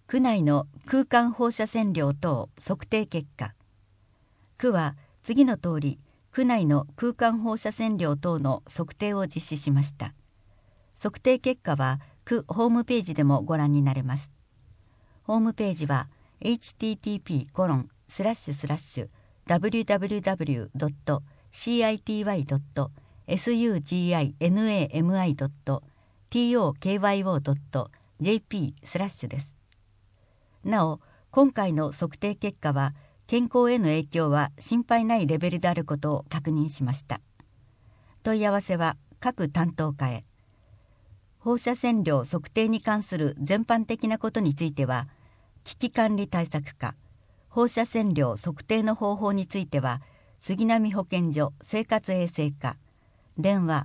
区内の空間放射線量等測定結果。区は次の通り区内の空間放射線量等の測定を実施しました。測定結果は区ホームページでもご覧になれます。ホームページは http://www.citywi.tokyo.jp/ です。なお、今回の測定結果は健康への影響は心配ないレベルであることを確認しました。問い合わせは各担当課へ。放射線量測定に関する全般的なことについては、危機管理対策課、放射線量測定の方法については、杉並保健所生活衛生課、電話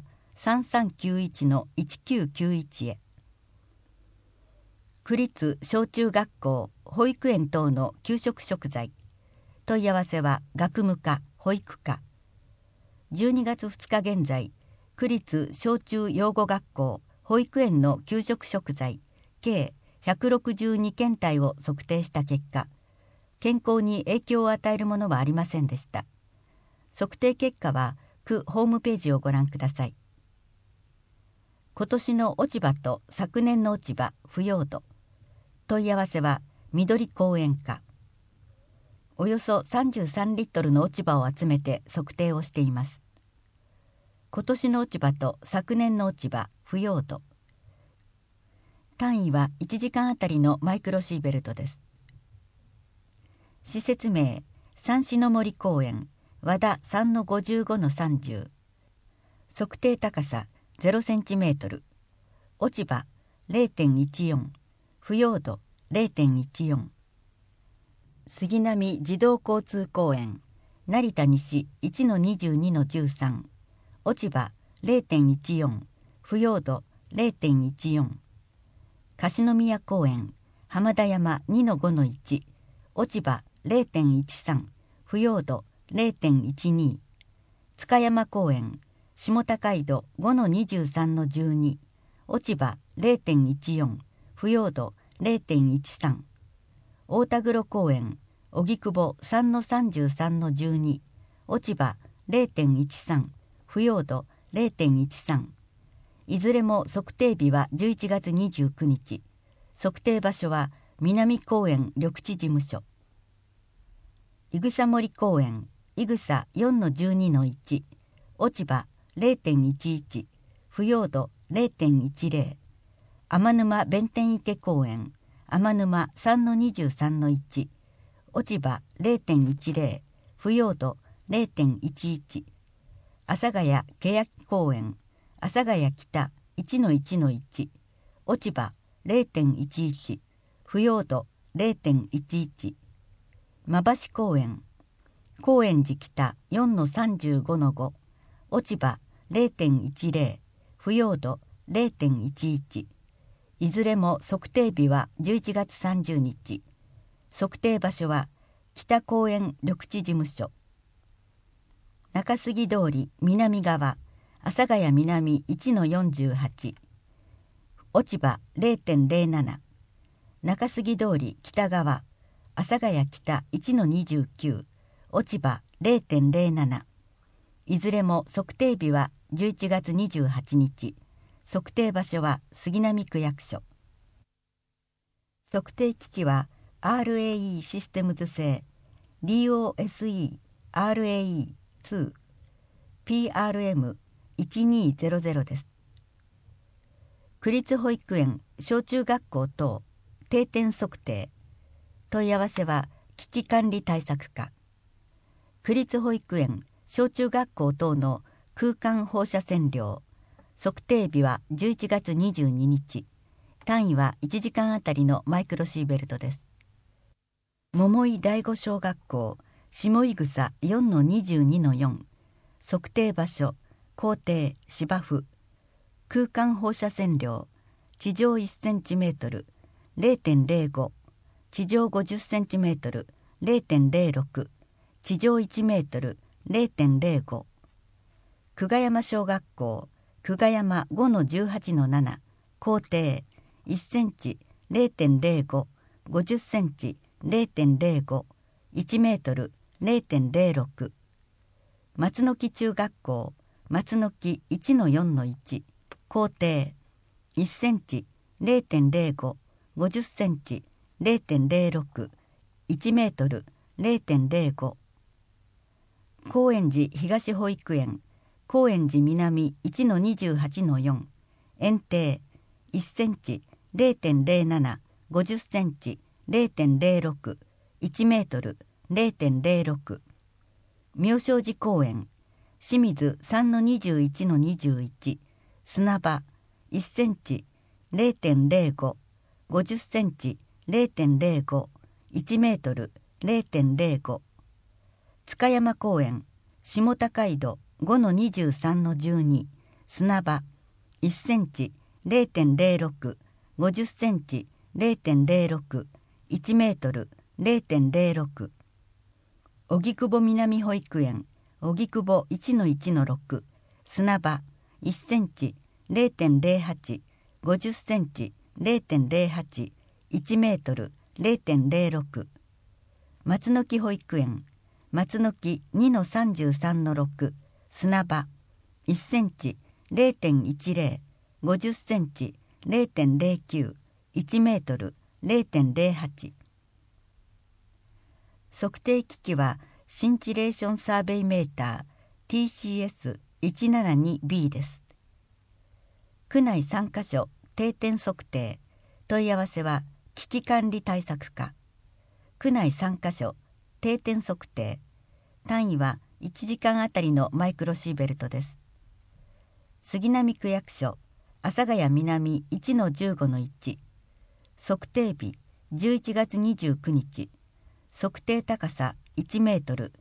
3391-1991 へ。区立小中学校、保育園等の給食食材。問い合わせは学務課、保育課。12月2日現在、区立小中養護学校、保育園の給食食材計162検体を測定した結果、健康に影響を与えるものはありませんでした。測定結果は区ホームページをご覧ください。今年の落ち葉と昨年の落ち葉腐葉土。問い合わせは緑公園課。およそ33リットルの落ち葉を集めて測定をしています。今年の落ち葉と昨年の落ち葉腐葉土。単位は1時間あたりのマイクロシーベルトです。施設名三種の森公園和田 3-55-30。測定高さ0センチメートル。落ち葉 0.14。腐葉土 0.14。杉並児童交通公園成田西 1-22-13。落ち葉 0.14。腐葉土 0.14。樫宮公園浜田山 2-5-1。落ち葉 0.13。腐葉土 0.12。塚山公園下高井戸 5-23-12。落ち葉 0.14。腐葉土 0.13。大田黒公園荻窪 3-33-12。落ち葉 0.13。腐葉土 0.13。いずれも測定日は11月29日。測定場所は南公園緑地事務所。いぐさ森公園いぐさ 4-12-1。落ち葉 0.11。腐葉土 0.10。天沼弁天池公園天沼 3-23-1。落ち葉 0.10。腐葉土 0.11。阿佐ヶ谷欅公園阿佐ヶ谷北 1-1-1。落ち葉 0.11。腐葉土 0.11。馬橋公園高円寺北 4-35-5。落ち葉 0.10。腐葉土 0.11。いずれも測定日は11月30日。測定場所は北公園緑地事務所。中杉通り南側阿佐ヶ谷南 1-48。落ち葉 0.07。中杉通り北側阿佐ヶ谷北 1-29。落ち葉 0.07。いずれも測定日は11月28日。測定場所は杉並区役所。測定機器は RAE システムズ製 DOSE RAE2 PRM1200 です。区立保育園小中学校等定点測定。問い合わせは危機管理対策課。区立保育園小中学校等の空間放射線量。測定日は11月22日。単位は1時間あたりのマイクロシーベルトです。桃井第五小学校下井草 4-22-4。測定場所校庭芝生。空間放射線量地上1センチメートル 0.05。地上50センチメートル 0.06。地上1メートル 0.05。久我山小学校久我山 5-18-7。校庭1センチ 0.05。 50センチ 0.05、1メートル 0.06。松の木中学校松の木 1-4-1、校庭1センチ 0.05、50センチ 0.06、1メートル 0.05。高円寺東保育園高円寺南 1-28-4、園庭1センチ 0.07、50センチ 0.06、1メートル 0.06。妙正寺公園清水 3-21-21、砂場1センチ 0.05、50センチ 0.05、1メートル 0.05。塚山公園下高井戸 5-23-12、砂場1センチ 0.06、50センチ 0.06、1メートル 0.06。荻窪南保育園荻窪 1-1-6、砂場1センチ 0.08、50センチ 0.08、1メートル 0.06。松の木保育園松の木 2-33-6、砂場1センチ 0.10、50センチ 0.09、1メートル 0.08。測定機器はシンチレーションサーベイメーター TCS172B です。区内3カ所定点測定。問い合わせは危機管理対策課。区内3カ所定点測定。単位は1時間あたりのマイクロシーベルトです。杉並区役所阿佐ヶ谷南 1-15-1、測定日11月29日、測定高さ1メートル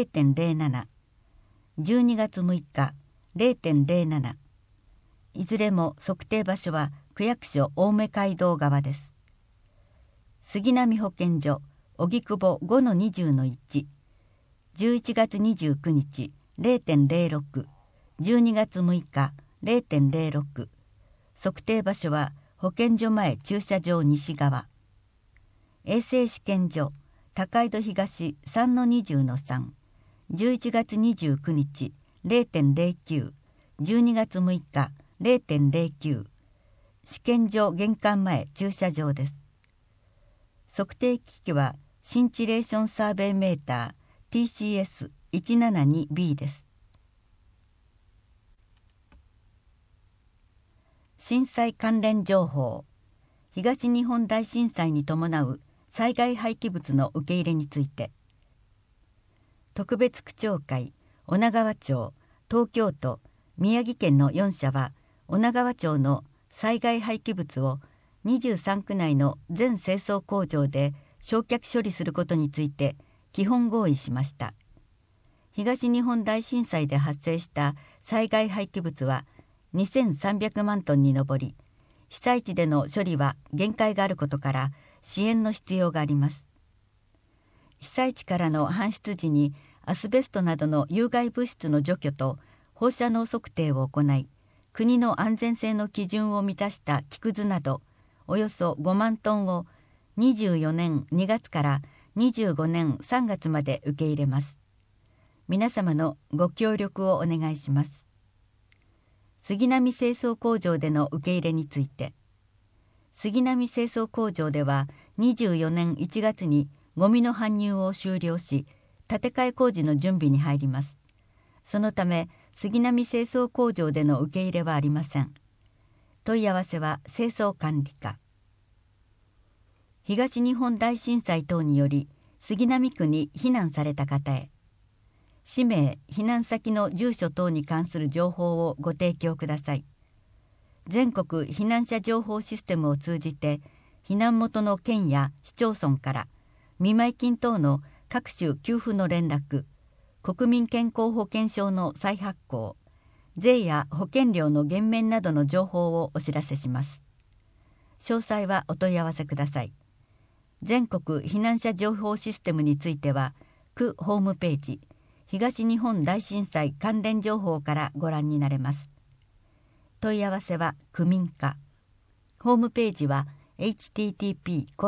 0.07、12月6日 0.07。いずれも測定場所は区役所青梅街道側です。杉並保健所荻窪 5-20-1、11月29日 0.06、12月6日 0.06。測定場所は保健所前駐車場西側。衛生試験所高井戸東 3-20-3、11月29日 0.09、12月6日 0.09。試験場玄関前駐車場です。測定機器はシンチレーションサーベイメーター TCS172B です。震災関連情報。東日本大震災に伴う災害廃棄物の受け入れについて、特別区長会女川町、東京都、宮城県の4社は女川町の災害廃棄物を23区内の全清掃工場で焼却処理することについて基本合意しました。東日本大震災で発生した災害廃棄物は2300万トンに上り、被災地での処理は限界があることから支援の必要があります。被災地からの搬出時にアスベストなどの有害物質の除去と放射能測定を行い、国の安全性の基準を満たした木くずなどおよそ5万トンを24年2月から25年3月まで受け入れます。皆様のご協力をお願いします。杉並清掃工場での受け入れについて、杉並清掃工場では24年1月にゴミの搬入を終了し、建て替え工事の準備に入ります。そのため杉並清掃工場での受け入れはありません。問い合わせは清掃管理課。東日本大震災等により杉並区に避難された方へ、氏名、避難先の住所等に関する情報をご提供ください。全国避難者情報システムを通じて避難元の県や市町村から見舞金等の各種給付の連絡、国民健康保険証の再発行、税や保険料の減免などの情報をお知らせします。詳細はお問い合わせください。全国避難者情報システムについては区ホームページ東日本大震災関連情報からご覧になれます。問い合わせは区民課。ホームページは http://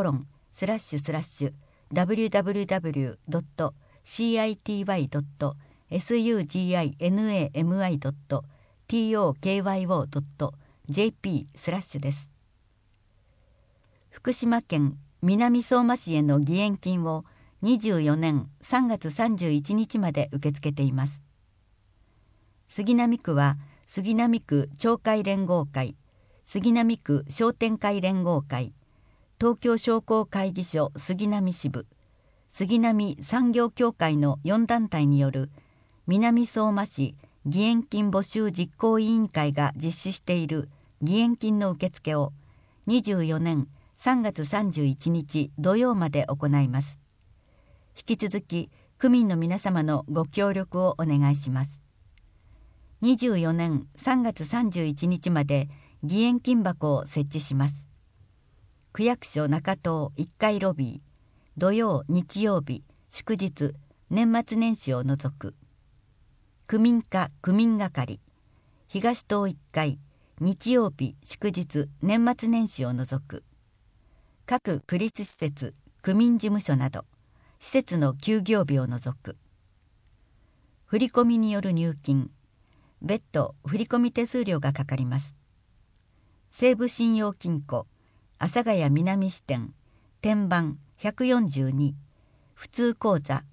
www.cityvi.suginami.tokyo.jp/です。福島県南相馬市への義援金を24年3月31日まで受け付けています。杉並区は杉並区町会連合会、杉並区商店会連合会、東京商工会議所杉並支部、杉並産業協会の4団体による南相馬市義援金募集実行委員会が実施している義援金の受付を24年3月31日土曜まで行います。引き続き区民の皆様のご協力をお願いします。24年3月31日まで義援金箱を設置します。区役所中東1階ロビー、土曜日曜日祝日年末年始を除く。区民課区民係、東棟1階日曜日祝日年末年始を除く。各区立施設区民事務所など施設の休業日を除く。振込による入金、別途振込手数料がかかります。西武信用金庫阿佐ヶ谷南支店天板142、普通口座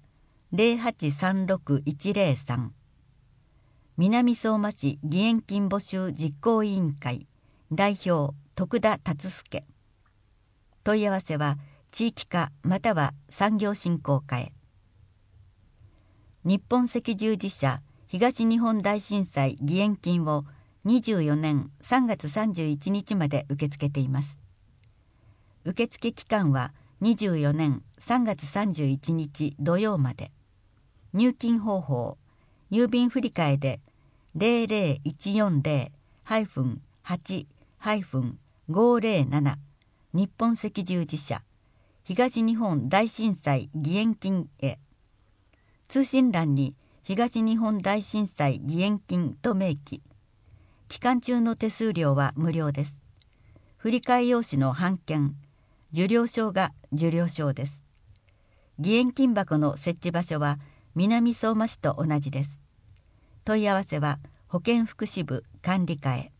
0836103、南相馬市義援金募集実行委員会代表徳田達助。問い合わせは地域課または産業振興課へ。日本赤十字社東日本大震災義援金を24年3月31日まで受け付けています。受付期間は24年3月31日土曜まで。入金方法、郵便振替で 00140-8-507 日本赤十字社東日本大震災義援金へ。通信欄に東日本大震災義援金と明記。期間中の手数料は無料です。振替用紙の半券、受領証が受領証です。義援金箱の設置場所は南相馬市と同じです。問い合わせは保健福祉部管理課へ。